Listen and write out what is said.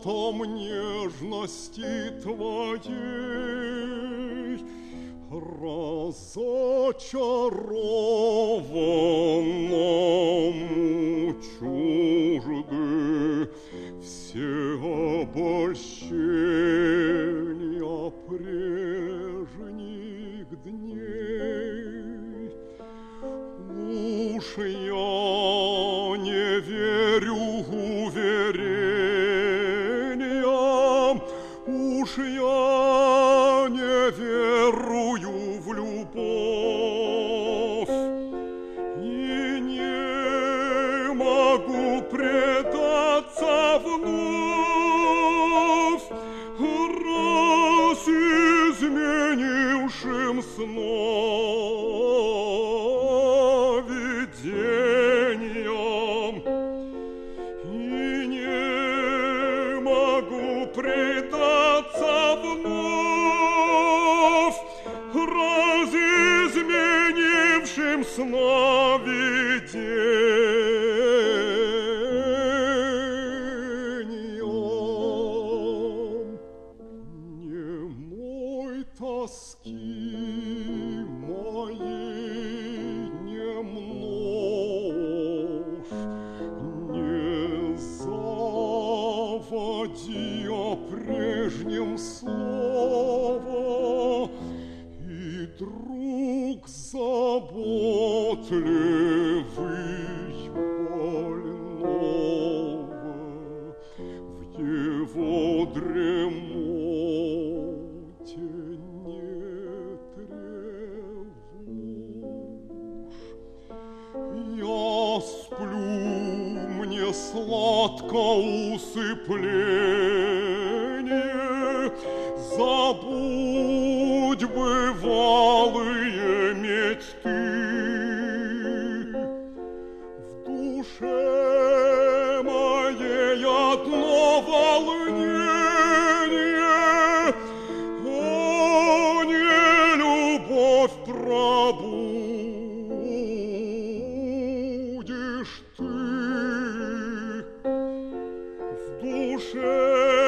золотом нежности твоей разочарованному чужды все обольщения прежних дней. Уж я не верю уверениям, уж я не верую в любовь и не могу предаться вновь раз изменившим сновидениям и не могу предаться вновь раз изменившим сновидениям. Немой тоски моей не множь, не заводи о прежнем слово, и друг заботливый больного в его дремоте не тревожь. Я сплю, мне сладко усыпление, забудь бывалые мечты. В душе моей одно волнение, о, не любовь пробудишь ты. В душе